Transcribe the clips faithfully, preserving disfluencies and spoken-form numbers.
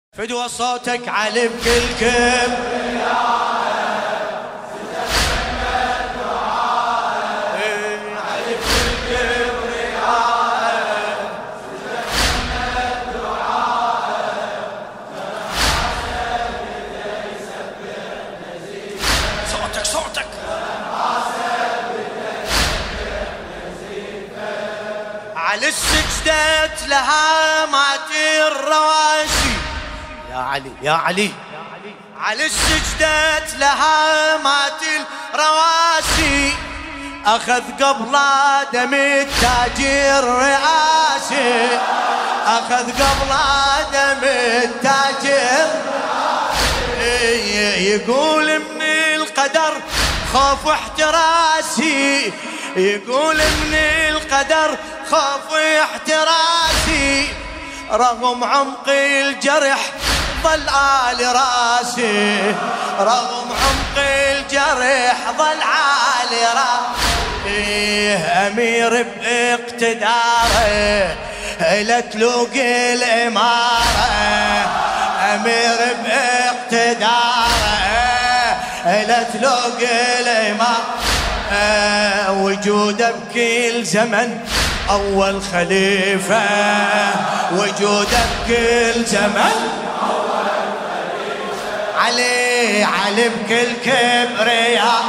فدوى صوتك علي بكل كب صوتك صوتك على السجدة لها مات الرواسي يا علي يا علي على السجدة لها مات الرواسي أخذ قبل دم التاج الرئاسي أخذ قبل دم التاج الرئاسي يقول من القدر خوف احتراسي يقول من القدر خوف احتراسي رغم عمق الجرح ظل عالي راسي رغم عمق الجرح ظل عالي راسي أمير باقتداره لا تلوق الإمارة أمير باقتداره لا تلوق الإمارة وجوده بكل زمن أول خليفة وجوده بكل زمن علي علي بكل كبرياء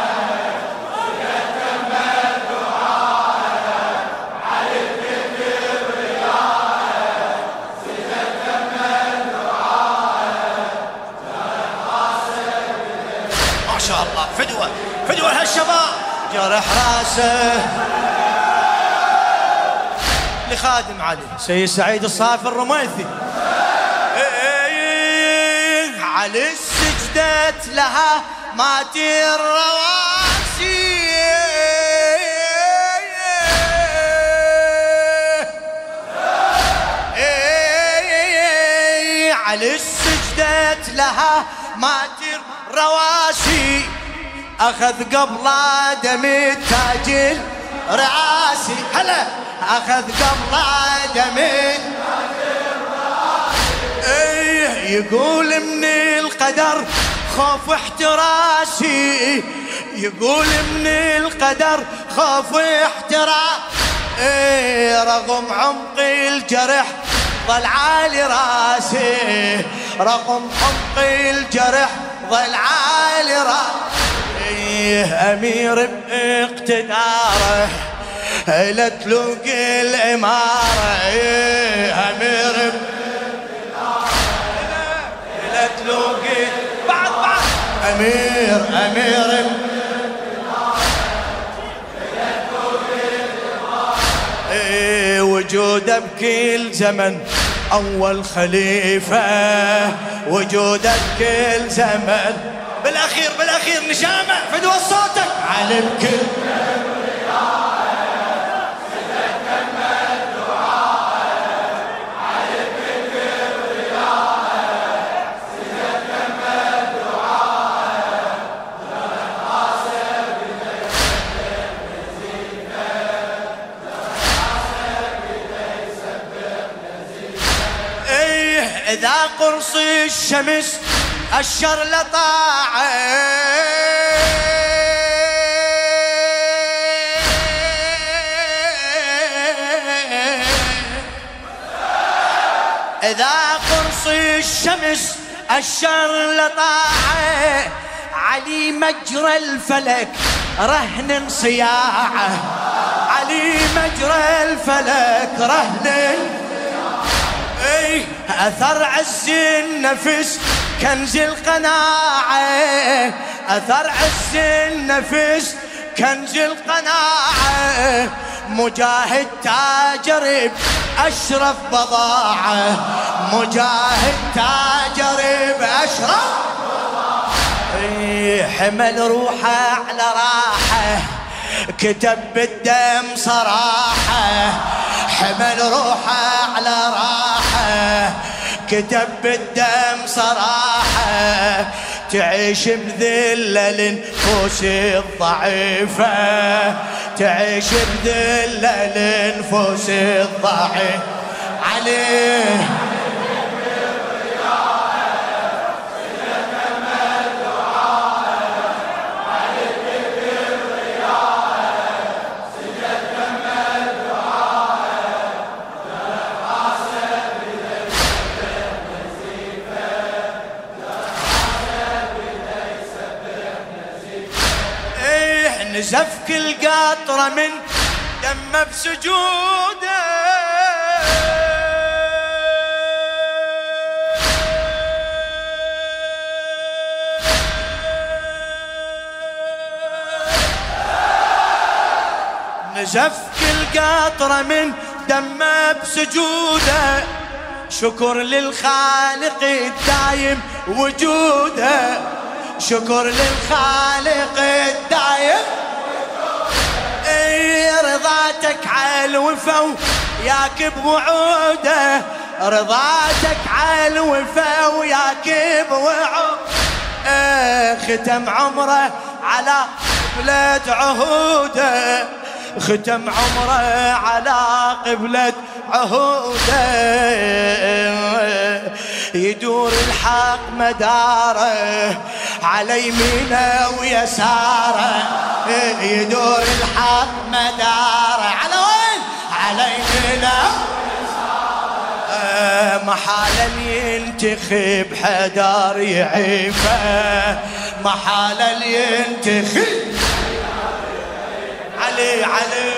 ما شاء الله فدوة فدوة هالشباب جرح راسه لخادم علي سيد سعيد الصافي الرميثي على السجدة لها مات الرواسي على السجدة لها مات الرواسي أخذ قبل دم التاج الرئاسي هلا أخذ قبل دم يقول من القدر خوف احتراسي يقول من القدر خوف احتراسي رغم عمق الجرح ظل عالي راسي رغم عمق الجرح ظل عالي راسي أمير باقتداره لا تلوق الإمارة أمير تلوقي بعد بعد أمير أمير إيه وجوده بكل زمن أول خليفة وجوده بكل زمن بالأخير بالأخير نشامة فدوى صوتك علي بكل إذا قرص الشمس الشر لطاعه إذا قرص الشمس الشر لطاعه علي مجرى الفلك رهن صياعه علي مجرى الفلك رهن أثر عز النفس كنز القناعة أثر عز النفس كنز القناعة مجاهد تاجر بأشرف بضاعة مجاهد تاجر بأشرف بضاعة حمل روحه على راحه كتب بالدم صراحة حمل روحه على راحة كتب بالدم صراحة تعيش بذلة للنفوس الضعيفة تعيش بذلة للنفوس الضعيفة عليه نزف كل قطرة من دمه بسجوده نزف كل قطرة من دمه بسجوده شكر للخالق الدايم وجوده شكر للخالق الدايم اي رضاتك على الوفا وياك بوعوده رضاتك على الوفا وياك بوعوده ختم عمره على قبلة عهوده ختم عمره على قبلة عهوده يدور الحق مداره على يمينه ويساره يدور الحق مداره على وين؟ على يمينه محالا ينتخب حدار يعيفه محالا ينتخب علي علي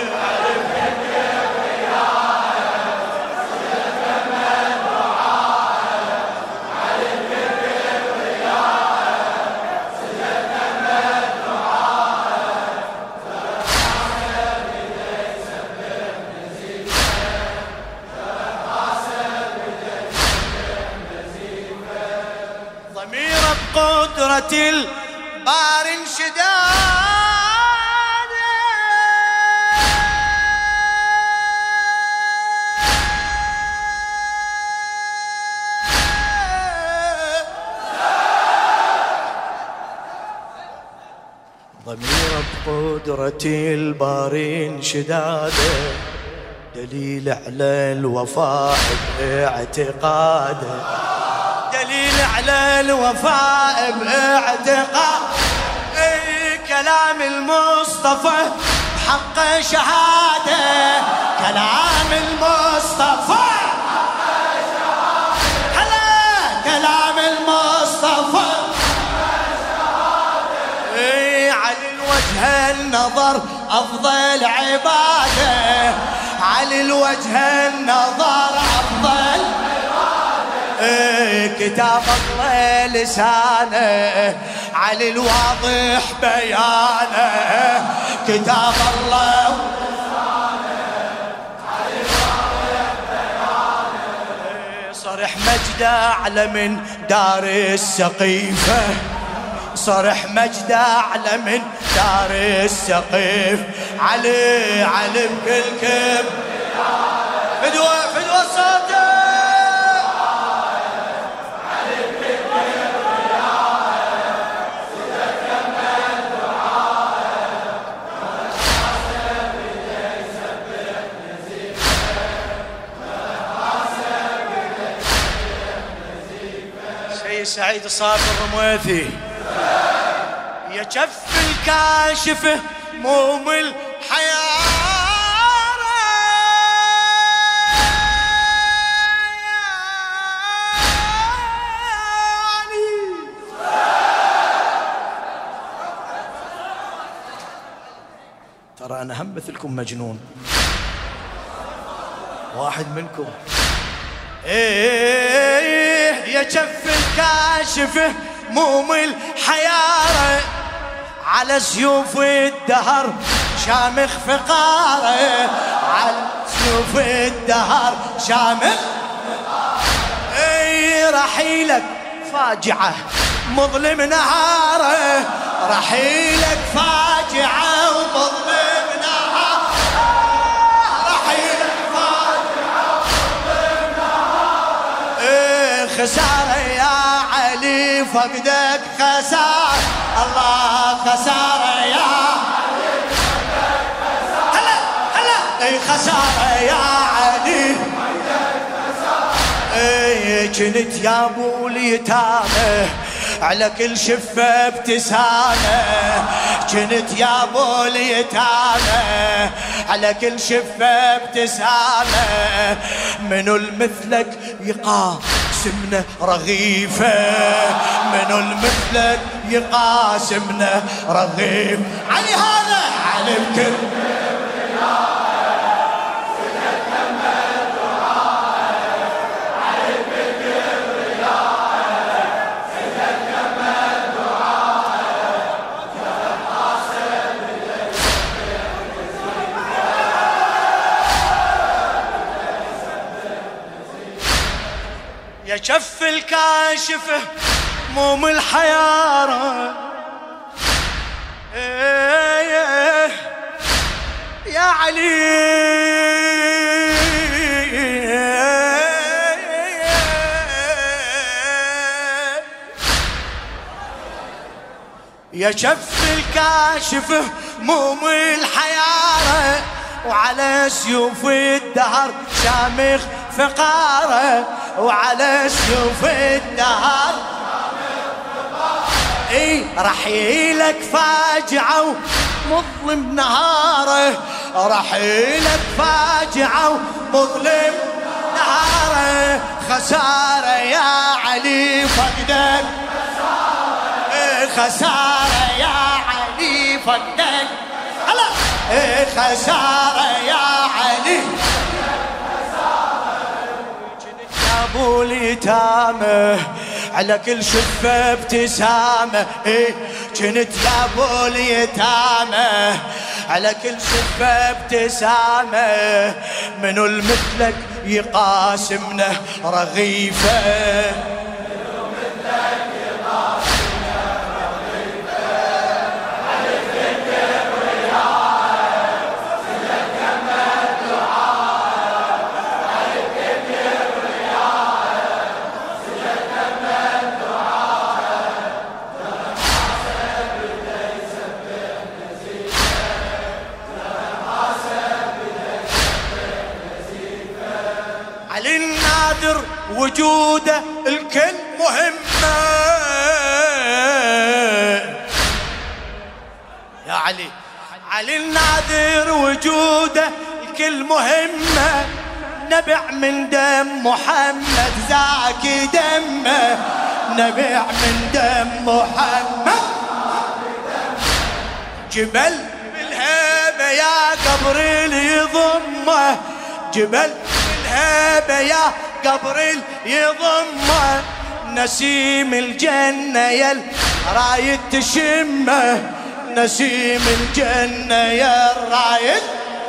ضمير بقدرة البار انشداد ضمير بقدرة البارين شداده دليل على الوفاء باعتقاده دليل على الوفاء باعتقاد اي كلام المصطفى بحق شهاده كلام المصطفى بحق شهاده هلا كلام المصطفى وجه النظر أفضل عبادة على الوجه النظر أفضل عبادة كتاب الله لسانه على الواضح بيانه كتاب الله على الواضح بيانه صرح مجده أعلى من دار السقيفة صرح مجده أعلى من دار السقيف علي علي بكل كب فدوة فدوة صوته علي بكل كب سيدك من دعائه حاسب بدي سبح نزيفه حاسب بدي سبح نزيفه سيد سعيد الصابر الرمويثي يا كف الكاشف موم الحياة ترى أنا هم مثلكم مجنون واحد منكم إيه يا كف الكاشف موم الحياة على سيوف الدهر شامخ فقاره على سيوف الدهر شامخ فقاره اي رحيلك فاجعة مظلم نهاره رحيلك فاجعة ومظلم نهاره رحيلك فاجعة ومظلم نهاره اي خسارة يا علي فقدك خسارة الله خسارة يا علي فقدك خسارة هلا هلا اي خسارة يا علي فقدك خسارة اي كنت يا ابو اليتامى على كل شفة ابتسامة كنت يا ابو اليتامى على كل شفة ابتسامة منو المثلك يقاسمنا رغيفة منو المثلك يقاسمنا رغيف علي هذا بكل يا شف الكاشفة موم الحيارة يا علي يا شف الكاشفة موم الحيارة وعلى سيوف الدهر شامخ فقارة وعلى سيوف الدهر اي رحيلك فاجعة ومظلم نهاره رحيلك فاجعة ومظلم نهاره خسارة يا علي فقدك خسارة يا علي فقدك هلا خسارة يا علي ابو اليتامى على كل شفه ابتسامه ايه كنت يا ابو اليتامى على كل شفه ابتسامه منو المثلك يقاسمنا رغيفه منو مثلك يقاسمنا رغيفه على الذكر والرياء سلك كما الدعاء على الذكر والرياء سلك كما الدعاء لمن حاسب ليس بنزيفه لمن حاسب ليس بنزيفه علي النادر وجوده الكل مهمة يا علي علي النادر وجوده الكل مهمة نبع من دم محمد زاكي دمه نبع من دم محمد جبل بالهيبة يا قبر اللي يضمه جبل بالهيبة يا قبر يضمه نسيم الجنة يا رايد تشمه نسيم الجنة يا رايد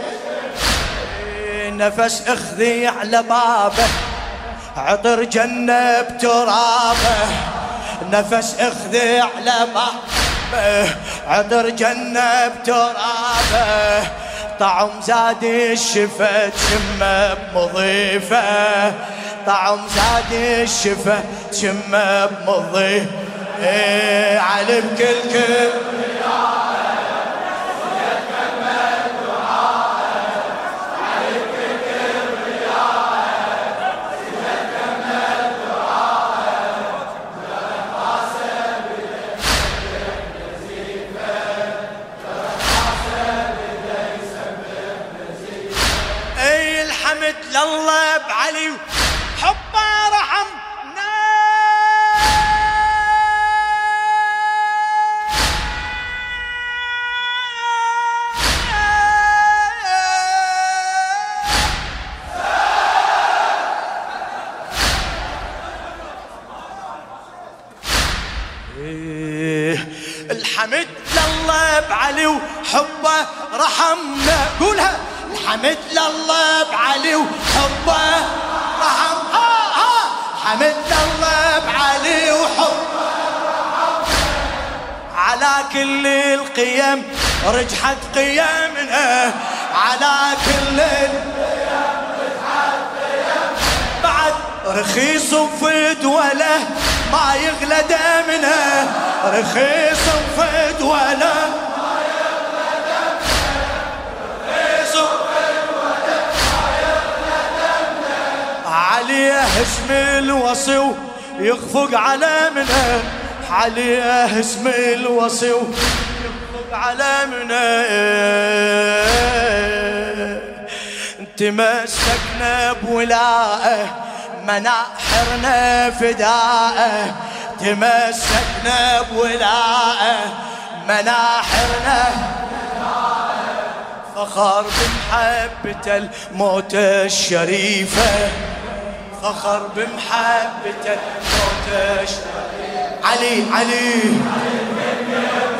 نفس اخذي على بابه عطر جنة بترابه نفس اخذي على بابه عطر جنة بترابه طعم زاد الشفا تشمه بمضيفه طعم زاد الشفا تشمه بمضيفه ايه علي بكل كل لله بعلي حبه رحمنا إيه الحمد لله بعلي وحبه رحمنا قولها الحمد لله بعلي وحبه رحم ها ها حمد لله بعلي وحبه رحمنا على كل القيم رجحت قيمنا على كل القيم رجحت قيمنا بعد رخيص وفد ولا ما يغلى دمنا رخيص وفد ولا عليه اسم الوصي ويخفق على منه عليه اسم الوصي ويخفق على منه تمسكنا بولاءه مناحرنا فداءه تمسكنا بولاءه مناحرنا فداءه فخر بمحبة الموت الشريفة، فخر بمحبة الموت الشريفة. علي علي